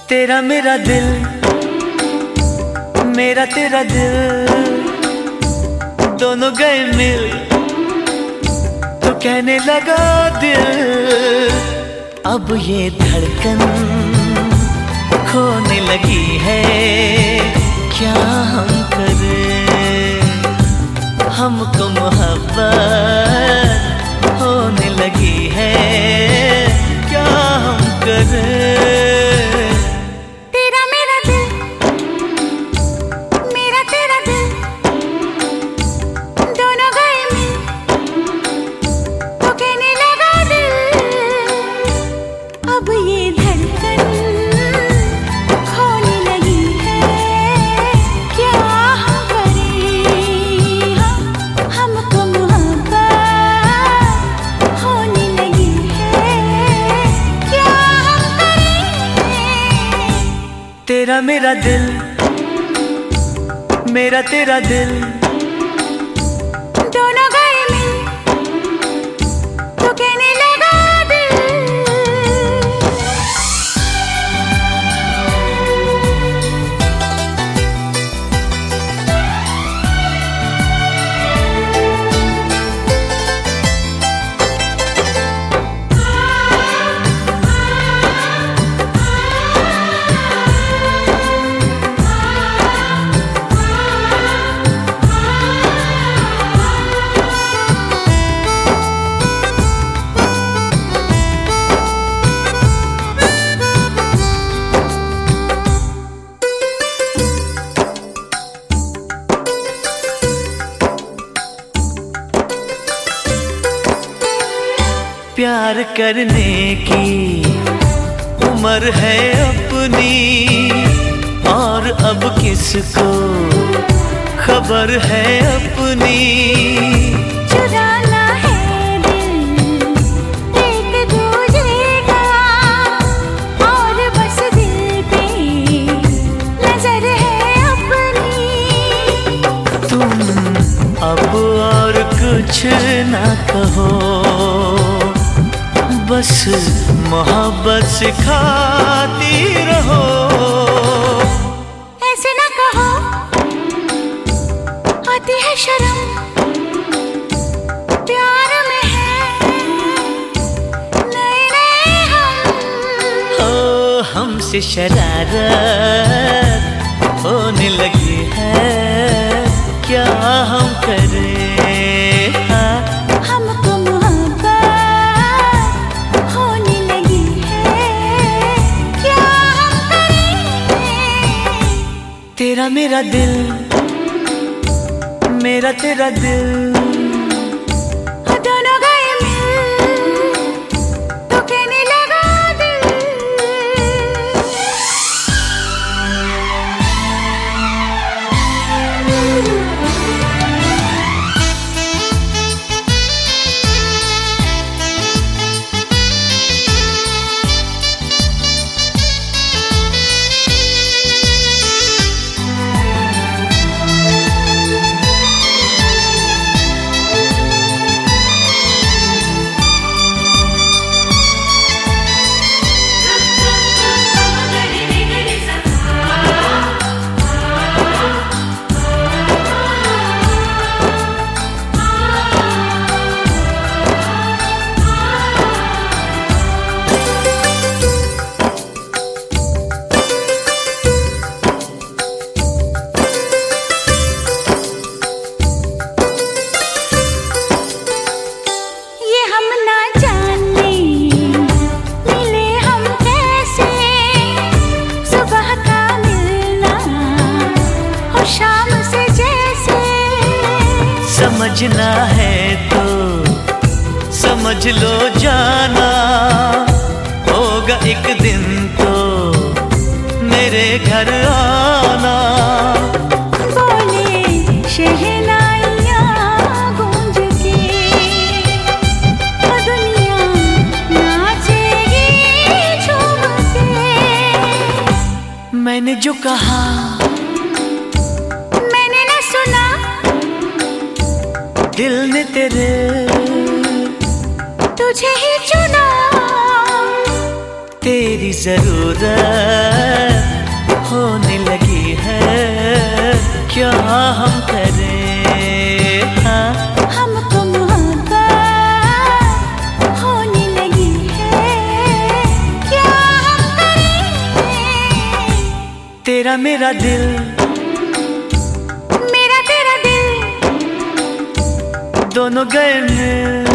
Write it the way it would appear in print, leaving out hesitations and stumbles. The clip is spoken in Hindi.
तेरा मेरा दिल, मेरा तेरा दिल, दोनों गए मिल तो कहने लगा दिल, अब ये धड़कन खोने लगी है, क्या हम करें, हमको मोहब्बत होने लगी है, क्या हम करें। तेरा मेरा दिल, मेरा तेरा दिल, दोनों गए मिल तो कहने लगा प्यार करने की उम्र है अपनी, और अब किसको खबर है अपनी। चुराना है दिल एक दूजे का, और बस दिल पे नजर है अपनी। तुम अब और कुछ ना कहो, बस मोहब्बत सिखाती रहो। ऐसे ना कहो, आती है शर्म, प्यार में है नए नए हम। ओ हमसे शरारत होने लगी है, क्या हम करें। तेरा मेरा दिल, मेरा तेरा दिल, दोनों गए मिल तो कहने लगा समझना है तो समझ लो जाना, होगा एक दिन तो मेरे घर आना। बोले शहनाइयाँ गूंज के, दुनिया नाचेगी झूम के। मैंने जो कहा मैंने न सुना, दिल ने तेरे तुझे ही चुना। तेरी जरूरत तेरा मेरा दिल, मेरा तेरा दिल, दोनों गए मिल।